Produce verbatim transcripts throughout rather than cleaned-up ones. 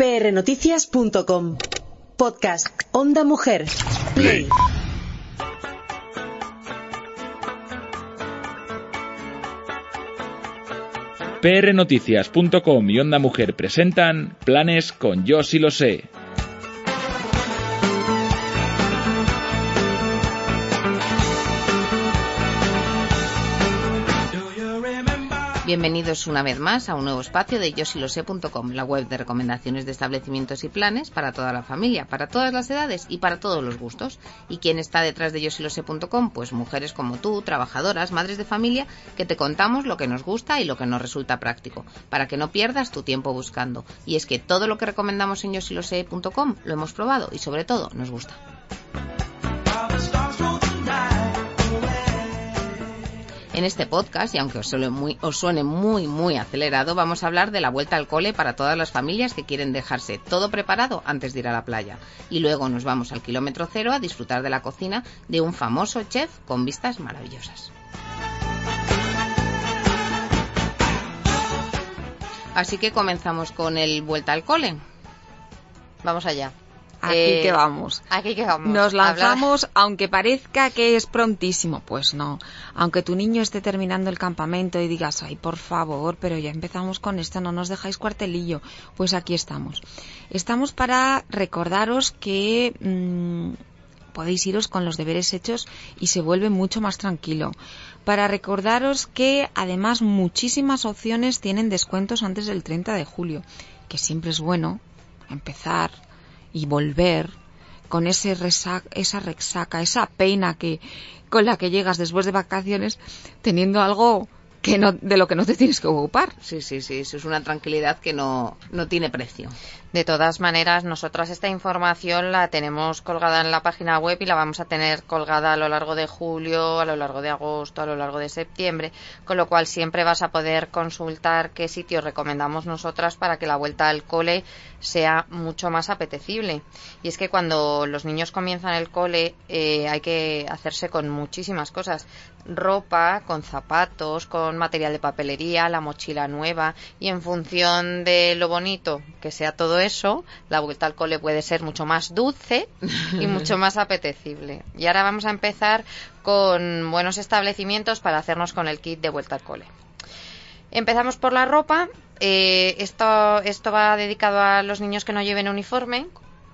P R noticias punto com. Podcast Onda Mujer. Play. P R noticias punto com y Onda Mujer presentan Planes con Yo sí lo sé. Bienvenidos una vez más a un nuevo espacio de yo sí lo sé punto com, la web de recomendaciones de establecimientos y planes para toda la familia, para todas las edades y para todos los gustos. ¿Y quién está detrás de yo sí lo sé punto com? Pues mujeres como tú, trabajadoras, madres de familia, que te contamos lo que nos gusta y lo que nos resulta práctico, para que no pierdas tu tiempo buscando. Y es que todo lo que recomendamos en yo sí lo sé punto com lo hemos probado y sobre todo nos gusta. En este podcast, y aunque os suene, muy, os suene muy, muy acelerado, vamos a hablar de la vuelta al cole para todas las familias que quieren dejarse todo preparado antes de ir a la playa. Y luego nos vamos al kilómetro cero a disfrutar de la cocina de un famoso chef con vistas maravillosas. Así que comenzamos con el vuelta al cole. Vamos allá. Aquí eh, que vamos. Aquí que vamos. Nos lanzamos, Habla... aunque parezca que es prontísimo, pues no. Aunque tu niño esté terminando el campamento y digas, ay, por favor, pero ya empezamos con esto, no nos dejáis cuartelillo. Pues aquí estamos. Estamos para recordaros que mmm, podéis iros con los deberes hechos y se vuelve mucho más tranquilo. Para recordaros que además muchísimas opciones tienen descuentos antes del treinta de julio, que siempre es bueno empezar y volver con ese resaca, esa resaca, esa pena que con la que llegas después de vacaciones, teniendo algo que no, de lo que no te tienes que ocupar. Sí, sí, sí, eso es una tranquilidad que no, no tiene precio. De todas maneras, nosotras esta información la tenemos colgada en la página web y la vamos a tener colgada a lo largo de julio, a lo largo de agosto, a lo largo de septiembre, con lo cual siempre vas a poder consultar qué sitios recomendamos nosotras para que la vuelta al cole sea mucho más apetecible. Y es que cuando los niños comienzan el cole eh, hay que hacerse con muchísimas cosas. Ropa, con zapatos, con material de papelería, la mochila nueva, y en función de lo bonito que sea todo eso, la vuelta al cole puede ser mucho más dulce y mucho más apetecible. Y ahora vamos a empezar con buenos establecimientos para hacernos con el kit de vuelta al cole. Empezamos por la ropa. Eh, esto, esto va dedicado a los niños que no lleven uniforme.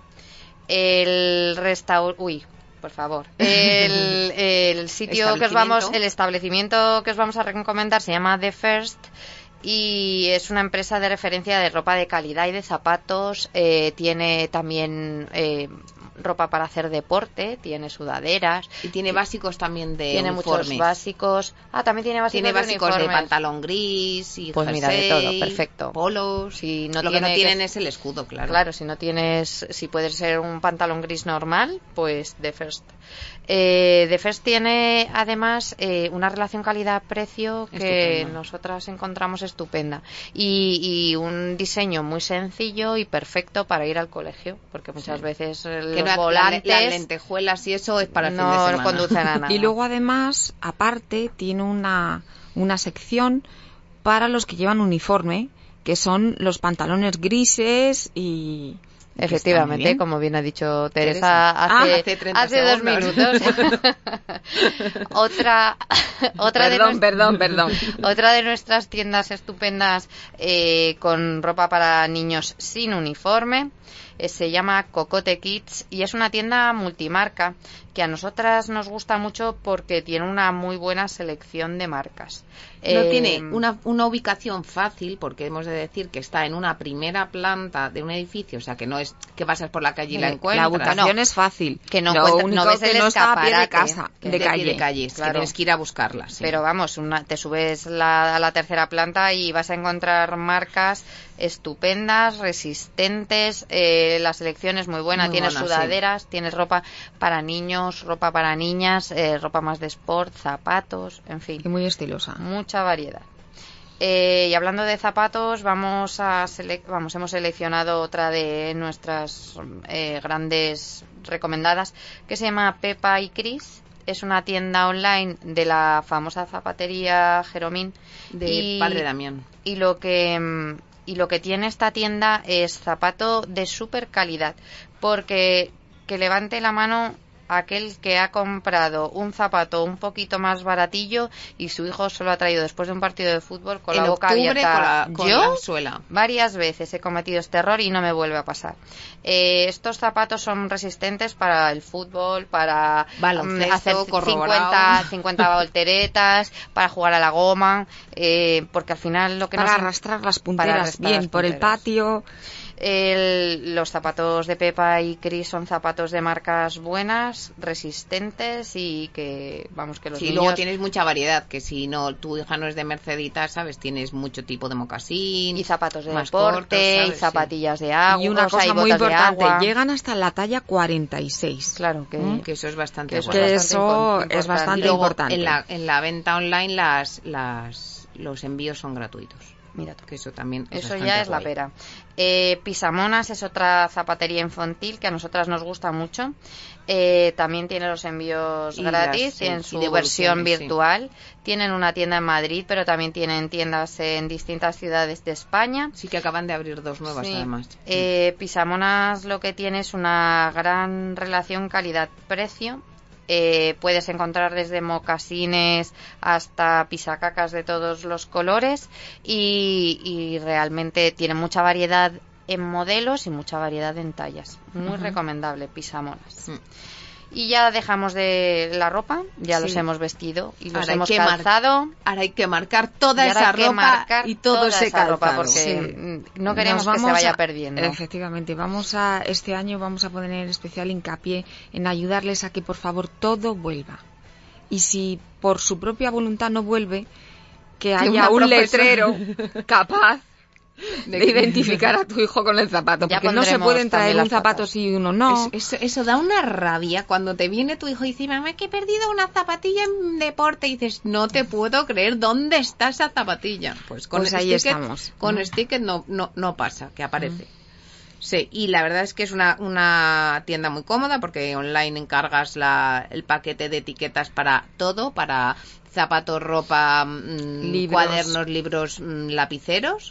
El restaur... Uy, por favor. El, el sitio que os vamos, el establecimiento que os vamos a recomendar se llama The First y es una empresa de referencia de ropa de calidad y de zapatos. Eh, tiene también eh, ropa para hacer deporte, tiene sudaderas. Y tiene básicos también de Tiene uniformes. muchos básicos. Ah, también tiene básicos, tiene básicos de, de pantalón gris y pues jersey, mira, de todo, perfecto. Polos. Si no Lo tiene que no tienen que... es el escudo, claro. Claro, si no tienes, si puede ser un pantalón gris normal, pues The First. Eh, The First tiene además eh, una relación calidad-precio que Estupendo. Nosotras encontramos estupenda y, y un diseño muy sencillo y perfecto para ir al colegio, porque muchas sí. veces los que no, volantes, las lentejuelas y eso es para el no fin de semana. conducen a nada. Y luego además, aparte, tiene una, una sección para los que llevan uniforme, que son los pantalones grises y... Efectivamente, bien. como bien ha dicho Teresa. Teresa hace, Ah, hace treinta hace dos segundos. minutos. otra otra, perdón, de perdón, perdón. otra de nuestras tiendas estupendas eh, con ropa para niños sin uniforme eh, se llama Cocote Kids y es una tienda multimarca que a nosotras nos gusta mucho porque tiene una muy buena selección de marcas. No eh, tiene una, una ubicación fácil, porque hemos de decir que está en una primera planta de un edificio, o sea que no es que pasas por la calle y la Eh, encuentras. La ubicación no, es fácil. Que no, Lo encuentra- único no ves el que no está a pie de escaparate, casa, que de es calle. de calles, Claro. que tienes que ir a buscarlas. Sí. Pero vamos, una, te subes la, a la tercera planta y vas a encontrar marcas estupendas, resistentes, eh, la selección es muy buena, Muy tienes buena, sudaderas, sí. Tienes ropa para niños, ropa para niñas, eh, ropa más de sport, zapatos, en fin. Y muy estilosa. Mucha variedad. Eh, y hablando de zapatos, vamos a sele- vamos hemos seleccionado otra de nuestras eh, grandes recomendadas que se llama Pepa y Chris. Es una tienda online de la famosa zapatería Jeromín de y, Padre Damián. Y lo que y lo que tiene esta tienda es zapato de súper calidad, porque que levante la mano aquel que ha comprado un zapato un poquito más baratillo y su hijo se lo ha traído después de un partido de fútbol con en la boca octubre, abierta. Con la, con Yo la suela. Varias veces he cometido este error y no me vuelve a pasar. Eh, estos zapatos son resistentes para el fútbol, para baloncesto, hacer cincuenta, cincuenta volteretas, para jugar a la goma, eh, porque al final lo que para no arrastrar las punteras arrastrar bien las por punteras. el patio. El, los zapatos de Pepa y Cris son zapatos de marcas buenas, resistentes y que, vamos, que los sí, niños... luego tienes mucha variedad, que si no, tu hija no es de Mercedita, ¿sabes? Tienes mucho tipo de mocasín. Y zapatos de más deporte, cortos, y zapatillas sí. de agua. Y una cosa y muy importante, de llegan hasta la talla cuarenta y seis. Claro, que, ¿Mm? que eso es bastante que eso, bueno. que es, eso bastante es bastante y luego, importante. En la, en la venta online las, las, los envíos son gratuitos. Mira tú. Que eso también es Eso ya es guay. la pera. Eh, Pisamonas es otra zapatería infantil que a nosotras nos gusta mucho. Eh, también tiene los envíos y gratis, las, tienen sí, su versión sí. virtual. Tienen una tienda en Madrid, pero también tienen tiendas en distintas ciudades de España. Sí, que acaban de abrir dos nuevas, sí. además. Eh, Pisamonas lo que tiene es una gran relación calidad-precio. Eh, puedes encontrar desde mocasines hasta pisacacas de todos los colores y, y realmente tiene mucha variedad en modelos y mucha variedad en tallas. Muy uh-huh. recomendable, Pisamonas. Uh-huh. Y ya dejamos de la ropa, ya sí. los hemos vestido y los ahora hemos hay calzado. Mar- ahora hay que marcar toda esa ropa y todo ese ropa porque sí. no queremos que se vaya a, perdiendo. Efectivamente, vamos a este año vamos a poner especial hincapié en ayudarles a que por favor todo vuelva. Y si por su propia voluntad no vuelve, que haya un letrero capaz de identificar a tu hijo con el zapato, porque no se pueden traer un zapato sí y uno no. Eso, eso, eso da una rabia cuando te viene tu hijo y dice, mamá, que he perdido una zapatilla en deporte, y dices, no te puedo creer, ¿dónde está esa zapatilla? Pues con pues ahí sticket, estamos. Con uh-huh. sticket no, no, no pasa, que aparece. Uh-huh. Sí, y la verdad es que es una, una tienda muy cómoda porque online encargas la, el paquete de etiquetas para todo, para zapatos, ropa, mmm, libros. cuadernos, libros, mmm, lapiceros.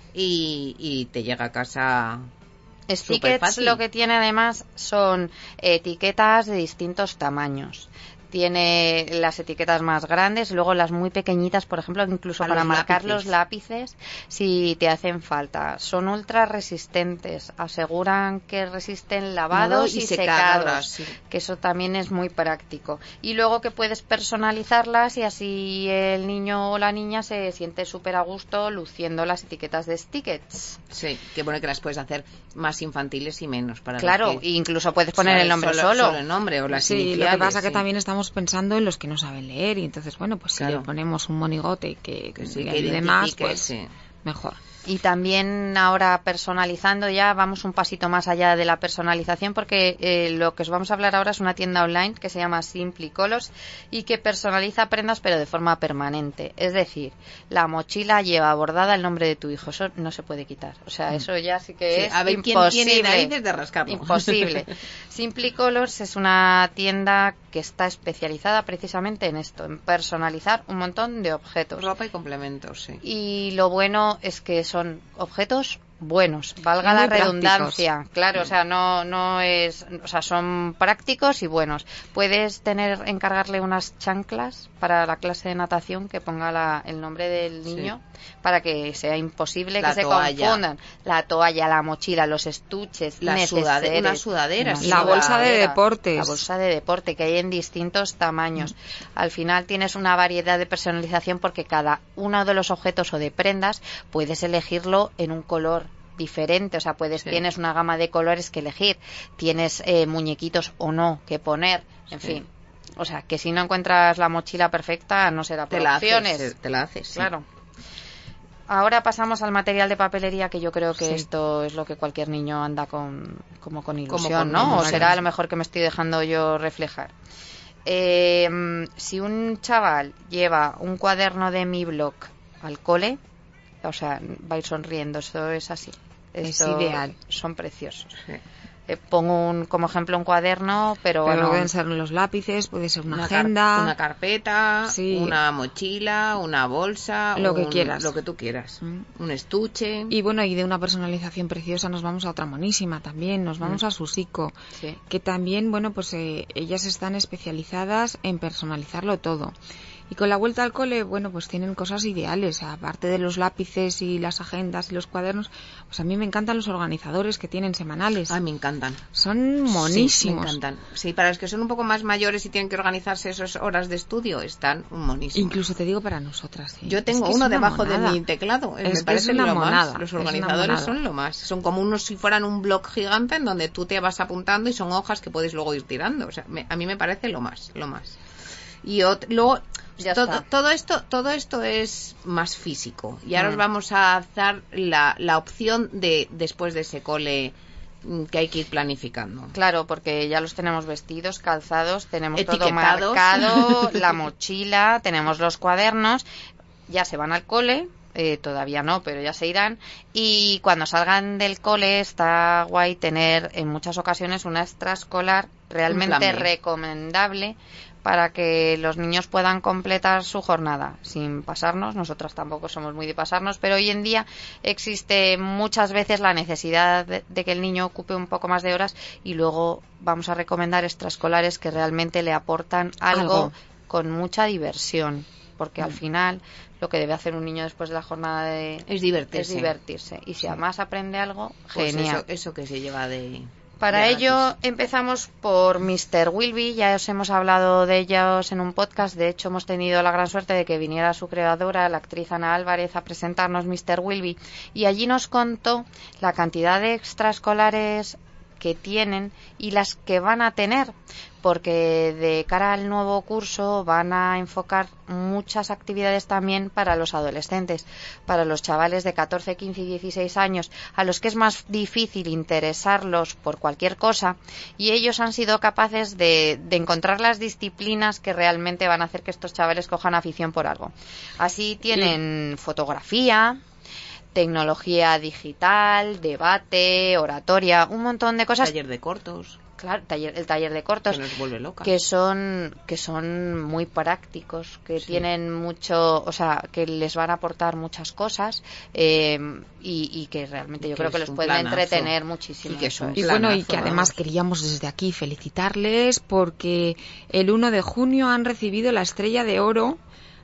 Y, y te llega a casa. Stickets lo que tiene además son etiquetas de distintos tamaños. Tiene las etiquetas más grandes, luego las muy pequeñitas, por ejemplo, incluso para, para marcar lápices. los lápices si te hacen falta. Son ultra resistentes, aseguran que resisten lavados y, y secados, sí. que eso también es muy práctico. Y luego que puedes personalizarlas y así el niño o la niña se siente súper a gusto luciendo las etiquetas de stickets. Sí, que bueno que las puedes hacer más infantiles y menos para claro, los que... incluso puedes poner solo, el nombre solo, solo. solo el nombre o las sí, iniciales. Lo que pasa sí. que también estamos pensando en los que no saben leer y entonces bueno pues claro. si le ponemos un monigote que, que, sí, que que ayude más pues sí. mejor. Y también ahora personalizando ya vamos un pasito más allá de la personalización porque eh, lo que os vamos a hablar ahora es una tienda online que se llama Simply Colors y que personaliza prendas pero de forma permanente. Es decir, la mochila lleva bordada el nombre de tu hijo, eso no se puede quitar. O sea, eso ya sí que sí, es a ver, imposible. ¿quién tiene narices de rascarlo? Imposible. Simply Colors es una tienda que está especializada precisamente en esto, en personalizar un montón de objetos. Ropa y complementos, sí. Y lo bueno es que son objetos buenos, valga la redundancia, prácticos. Claro, o sea, no no es, o sea, son prácticos y buenos. Puedes tener encargarle unas chanclas para la clase de natación que ponga la, el nombre del niño sí. para que sea imposible la que toalla. se confundan. La toalla, la mochila, los estuches, la sudadera, una sudadera, la, la bolsa de deportes, la bolsa de deporte que hay en distintos tamaños. Mm. Al final tienes una variedad de personalización porque cada uno de los objetos o de prendas puedes elegirlo en un color diferente, o sea, puedes sí. tienes una gama de colores que elegir, tienes eh, muñequitos o no que poner, en sí. fin, o sea, que si no encuentras la mochila perfecta no será por te la opciones, haces, te la haces, sí. claro. Ahora pasamos al material de papelería, que yo creo que sí. esto es lo que cualquier niño anda con como con ilusión, como con ¿no? ilusión. O será a lo mejor que me estoy dejando yo reflejar. Eh, si un chaval lleva un cuaderno de Mi Blog al cole, o sea, va a ir sonriendo, eso es así. Esto es ideal. Son preciosos. Sí. Eh, pongo un, como ejemplo un cuaderno, pero, Pero bueno, pueden ser los lápices, puede ser una, Una, car- agenda. una carpeta, Sí. una mochila, una bolsa, Lo que un- quieras. lo que tú quieras, Mm. un estuche. Y bueno, y de una personalización preciosa nos vamos a otra monísima también, nos vamos Mm. a Susico, sí. que también, bueno, pues eh, ellas están especializadas en personalizarlo todo. Y con la vuelta al cole, bueno, pues tienen cosas ideales, aparte de los lápices y las agendas y los cuadernos, pues a mí me encantan los organizadores que tienen semanales. Ay, me encantan. Son Sí, monísimos. me encantan. Sí, para los que son un poco más mayores y tienen que organizarse esas horas de estudio, están monísimos. Incluso te digo para nosotras. ¿sí? Yo tengo Es que es uno una debajo monada. de mi teclado. Es me que parece es una lo monada, más. Los es una organizadores monada. son lo más. Son como unos si fueran un blog gigante en donde tú te vas apuntando y son hojas que puedes luego ir tirando. O sea, me- a mí me parece lo más, lo más. Y ot- luego Ya todo, está. todo esto, todo esto es más físico. Y ahora Mm. os vamos a hacer la, la opción de después de ese cole mm, que hay que ir planificando. Claro, porque ya los tenemos vestidos, calzados, tenemos todo Etiquetados. marcado, la mochila, tenemos los cuadernos, ya se van al cole, eh, todavía no, pero ya se irán, y cuando salgan del cole está guay tener en muchas ocasiones una extraescolar realmente plan B. recomendable para que los niños puedan completar su jornada sin pasarnos. Nosotras tampoco somos muy de pasarnos, pero hoy en día existe muchas veces la necesidad de, de que el niño ocupe un poco más de horas, y luego vamos a recomendar extraescolares que realmente le aportan algo, Algo. con mucha diversión, porque al Mm. final lo que debe hacer un niño después de la jornada de, Es divertirse. es divertirse. Y si Sí. además aprende algo, Pues genial. eso, eso que se lleva de... Para de ello gratis. empezamos por mister Wilby. Ya os hemos hablado de ellos en un podcast. De hecho, hemos tenido la gran suerte de que viniera su creadora, la actriz Ana Álvarez, a presentarnos mister Wilby, y allí nos contó la cantidad de extraescolares que tienen y las que van a tener, porque de cara al nuevo curso van a enfocar muchas actividades también para los adolescentes, para los chavales de catorce, quince y dieciséis años, a los que es más difícil interesarlos por cualquier cosa, y ellos han sido capaces de, de encontrar las disciplinas que realmente van a hacer que estos chavales cojan afición por algo. Así tienen fotografía, tecnología digital, debate, oratoria, un montón de cosas. Taller de cortos, Claro, taller, el taller de cortos, que nos vuelve loca. que son que son muy prácticos, que Sí. tienen mucho, o sea, que les van a aportar muchas cosas, eh, y, y que realmente yo Que creo que es los un pueden planazo. entretener muchísimo. Y que es eso un es. Y bueno, y planazo, que además vamos. queríamos desde aquí felicitarles porque el uno de junio han recibido la estrella de oro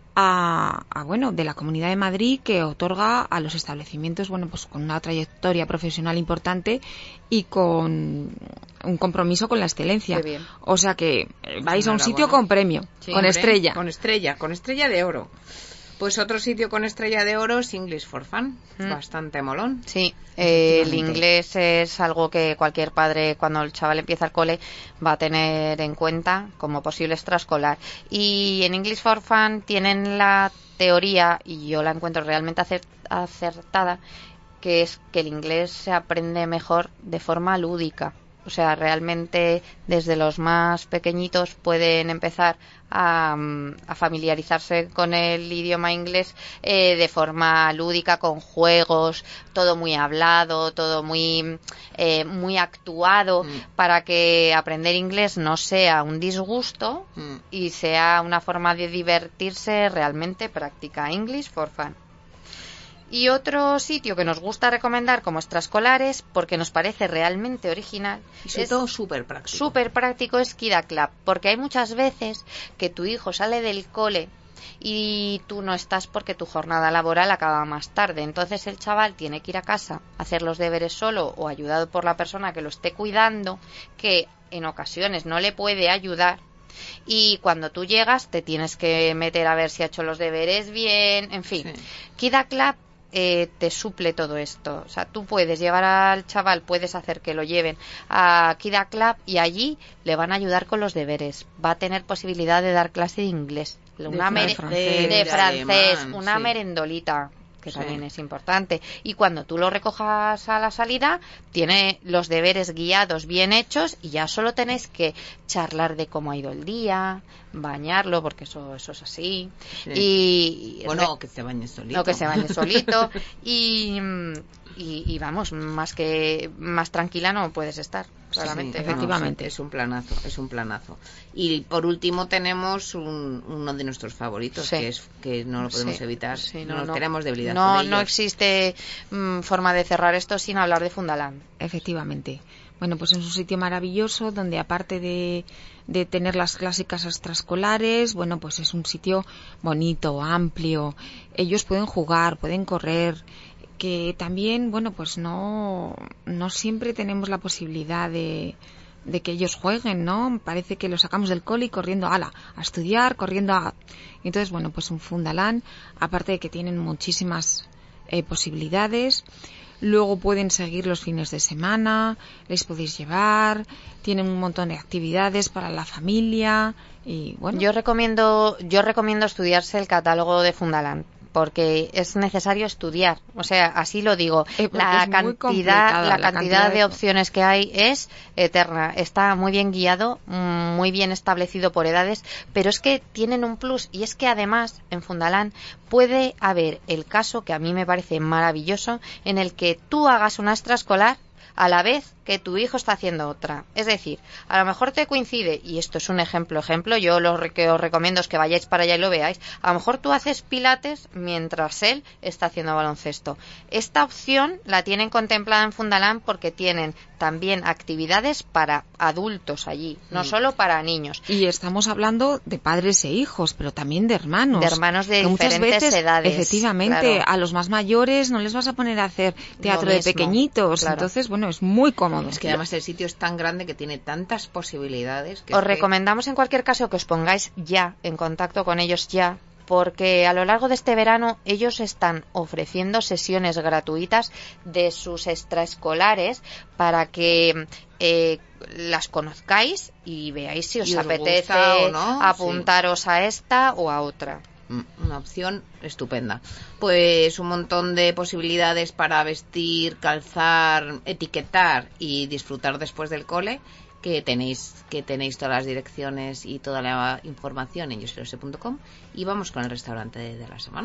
a, a, bueno, de la Comunidad de Madrid, que otorga a los establecimientos, bueno, pues con una trayectoria profesional importante y con un compromiso con la excelencia. Qué bien. O sea que eh, vais a un Enhorabuena. sitio con premio, Sí, con hombre, estrella. Con estrella, con estrella de oro. Pues otro sitio con estrella de oro es English for Fun. Mm. Bastante molón. Sí, eh, el Efectivamente. inglés es algo que cualquier padre, cuando el chaval empieza el cole, va a tener en cuenta como posible extraescolar. Y en English for Fun tienen la teoría, y yo la encuentro realmente acer- acertada, que es que el inglés se aprende mejor de forma lúdica. O sea, realmente desde los más pequeñitos pueden empezar a, a familiarizarse con el idioma inglés eh, de forma lúdica, con juegos, todo muy hablado, todo muy eh, muy actuado, Mm. para que aprender inglés no sea un disgusto Mm. y sea una forma de divertirse realmente práctica. English for Fun. Y otro sitio que nos gusta recomendar como extraescolares, porque nos parece realmente original, Y sobre es todo súper práctico. súper práctico, es Kida Club, porque hay muchas veces que tu hijo sale del cole y tú no estás porque tu jornada laboral acaba más tarde. Entonces el chaval tiene que ir a casa a hacer los deberes solo o ayudado por la persona que lo esté cuidando, que en ocasiones no le puede ayudar. Y cuando tú llegas te tienes que meter a ver si ha hecho los deberes bien, en fin. Sí. Kida Club eh, te suple todo esto. O sea, tú puedes llevar al chaval, puedes hacer que lo lleven a Kida Club y allí le van a ayudar con los deberes. Va a tener posibilidad de dar clase de inglés, una de mere- francés, de de francés, alemán, una sí. merendolita, que Sí. también es importante. Y cuando tú lo recojas a la salida, tiene los deberes guiados bien hechos y ya solo tenéis que charlar de cómo ha ido el día, bañarlo, porque eso, eso es así. Sí. Y Bueno, que se bañe solito. no, que se bañe solito. Y, mm, y, y vamos, más que más tranquila no puedes estar. Claramente, sí, efectivamente. No, es un planazo, es un planazo. Y por último tenemos un, uno de nuestros favoritos, sí. que es que no lo podemos sí. evitar, sí, no, no, no no tenemos debilidad no, por ellos. No existe mmm, forma de cerrar esto sin hablar de Fundaland. Efectivamente. Bueno, pues es un sitio maravilloso donde aparte de, de tener las clásicas extraescolares, bueno, pues es un sitio bonito, amplio. Ellos pueden jugar, pueden correr, que también, bueno, pues no, no siempre tenemos la posibilidad de, de que ellos jueguen, ¿no? Parece que los sacamos del cole y corriendo ala, a estudiar, corriendo a... Entonces, bueno, pues un Fundaland, aparte de que tienen muchísimas eh, posibilidades. Luego pueden seguir los fines de semana, les podéis llevar, tienen un montón de actividades para la familia y bueno. Yo recomiendo, yo recomiendo estudiarse el catálogo de Fundaland, porque es necesario estudiar, o sea, así lo digo. Eh, la cantidad, la, la cantidad cantidad de, de opciones que hay es eterna. Está muy bien guiado, muy bien establecido por edades, pero es que tienen un plus, y es que además en Fundaland puede haber el caso, que a mí me parece maravilloso, en el que tú hagas una extraescolar a la vez que tu hijo está haciendo otra. Es decir, a lo mejor te coincide, y esto es un ejemplo, ejemplo, yo lo que os recomiendo es que vayáis para allá y lo veáis, a lo mejor tú haces pilates mientras él está haciendo baloncesto. Esta opción la tienen contemplada en Fundaland porque tienen también actividades para adultos allí, no mm. solo para niños. Y estamos hablando de padres e hijos, pero también de hermanos. De hermanos de que diferentes muchas veces, edades. Efectivamente, claro. a los más mayores no les vas a poner a hacer teatro de pequeñitos, claro. Entonces, bueno, es muy cómodo. Es que además el sitio es tan grande que tiene tantas posibilidades. Que os es recomendamos que... en cualquier caso que os pongáis ya en contacto con ellos ya, porque a lo largo de este verano ellos están ofreciendo sesiones gratuitas de sus extraescolares para que eh, las conozcáis y veáis si os, os apetece o no, apuntaros sí. a esta o a otra. Una opción estupenda. Pues un montón de posibilidades para vestir, calzar, etiquetar y disfrutar después del cole, que tenéis que tenéis todas las direcciones y toda la información en yo si lo sé punto com. Y vamos con el restaurante de, de la semana.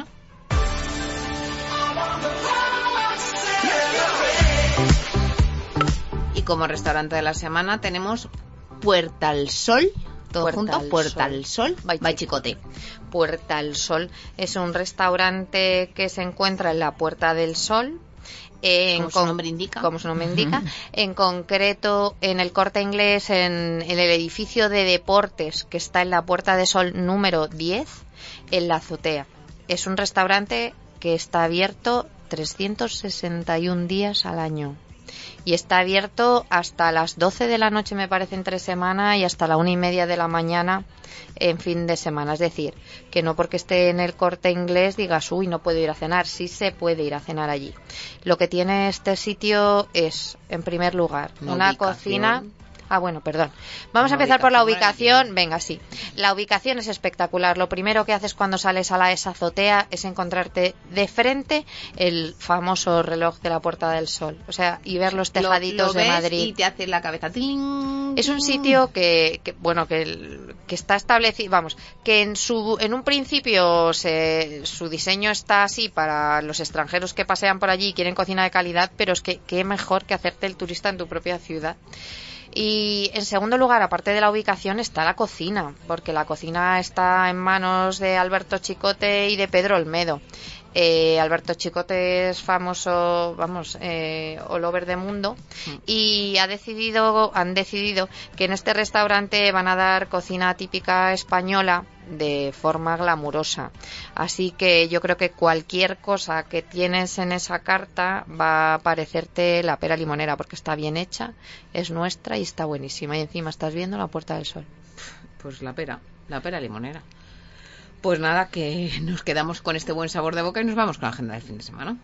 Y como restaurante de la semana tenemos Puerta al Sol. Todo Puerta junto, al Puerta Sol. al Sol, by, by Chicote. Puerta al Sol es un restaurante que se encuentra en la Puerta del Sol. En como su nombre indica. Como su nombre indica. En concreto, en el Corte Inglés, en, en el edificio de deportes que está en la Puerta del Sol número diez, en la azotea. Es un restaurante que está abierto trescientos sesenta y un días al año. Y está abierto hasta las doce de la noche, me parece, entre semana, y hasta la una y media de la mañana en fin de semana. Es decir, que no porque esté en el Corte Inglés digas, uy, no puedo ir a cenar. Sí se puede ir a cenar allí. Lo que tiene este sitio es, en primer lugar, una, una ubicación. cocina... Ah, bueno, perdón. Vamos Una a empezar por la ubicación ubicación. Venga, sí. La ubicación es espectacular. Lo primero que haces cuando sales a la esa azotea es encontrarte de frente el famoso reloj de la Puerta del Sol. O sea, y ver los tejaditos lo, lo de ves Madrid. Y te hace la cabeza. ¡Tling! Es un sitio que, que bueno, que, que está establecido, vamos, que en su en un principio se, su diseño está así para los extranjeros que pasean por allí y quieren cocina de calidad, pero es que qué mejor que hacerte el turista en tu propia ciudad. Y en segundo lugar, aparte de la ubicación, está la cocina, porque la cocina está en manos de Alberto Chicote y de Pedro Olmedo. Eh, Alberto Chicote es famoso, vamos, eh, all over the mundo, y ha decidido, han decidido que en este restaurante van a dar cocina típica española de forma glamurosa. Así que yo creo que cualquier cosa que tienes en esa carta va a parecerte la pera limonera, porque está bien hecha, es nuestra y está buenísima. Y encima estás viendo la Puerta del Sol. Pues la pera, la pera limonera. Pues nada, que nos quedamos con este buen sabor de boca y nos vamos con la agenda del fin de semana.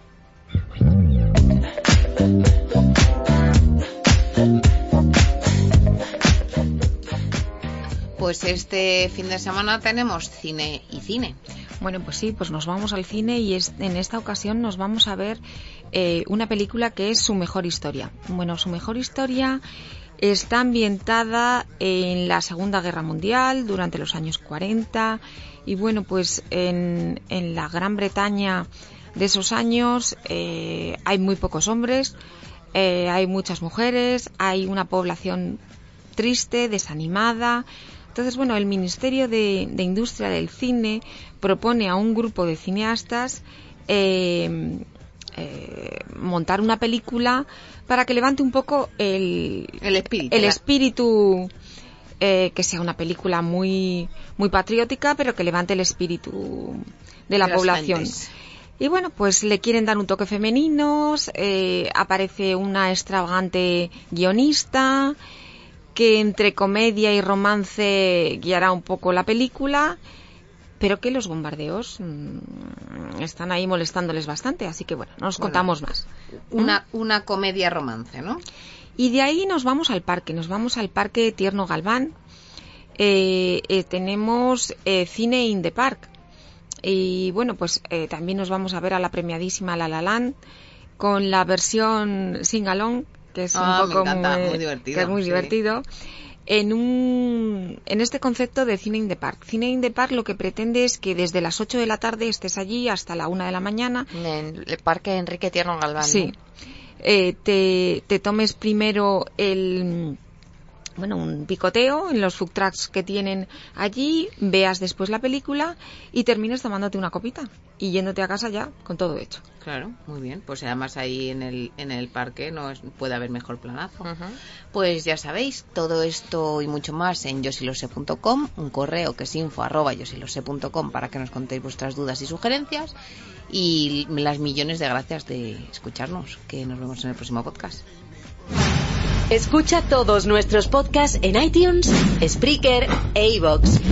Pues este fin de semana tenemos cine y cine. Bueno, pues sí, pues nos vamos al cine y es, en esta ocasión nos vamos a ver eh, una película que es Su mejor historia. Bueno, Su mejor historia está ambientada en la Segunda Guerra Mundial, durante los años cuarenta, y bueno, pues en, en la Gran Bretaña de esos años eh, hay muy pocos hombres, eh, hay muchas mujeres, hay una población triste, desanimada. Entonces, bueno, el Ministerio de, de Industria del Cine propone a un grupo de cineastas eh, eh, montar una película para que levante un poco el, el espíritu, el espíritu eh, que sea una película muy muy patriótica, pero que levante el espíritu de la de población. Y bueno, pues le quieren dar un toque femenino, eh, aparece una extravagante guionista que entre comedia y romance guiará un poco la película, pero que los bombardeos mmm, están ahí molestándoles bastante, así que bueno, no os bueno, contamos más. Una, una comedia romance, ¿no? Y de ahí nos vamos al parque, nos vamos al Parque Tierno Galván. Eh, eh, tenemos eh, Cine in the Park. Y bueno, pues eh, también nos vamos a ver a la premiadísima La La Land con la versión Sing Along, que es ah, un poco me encanta, muy, muy divertido, que es muy sí. divertido. En un en este concepto de Cine in the Park. Cine in the Park lo que pretende es que desde las ocho de la tarde estés allí hasta la una de la mañana. En el Parque Enrique Tierno Galván. Sí. ¿No? Eh, te, te tomes primero el bueno, un picoteo en los food trucks que tienen allí, veas después la película y termines tomándote una copita y yéndote a casa ya con todo hecho. Claro, muy bien. Pues además ahí en el en el parque no es, puede haber mejor planazo. Uh-huh. Pues ya sabéis, todo esto y mucho más en yo si lo sé punto com, un correo que es info arroba yo si lo sé punto com para que nos contéis vuestras dudas y sugerencias y las millones de gracias de escucharnos, que nos vemos en el próximo podcast. Escucha todos nuestros podcasts en iTunes, Spreaker e iVoox.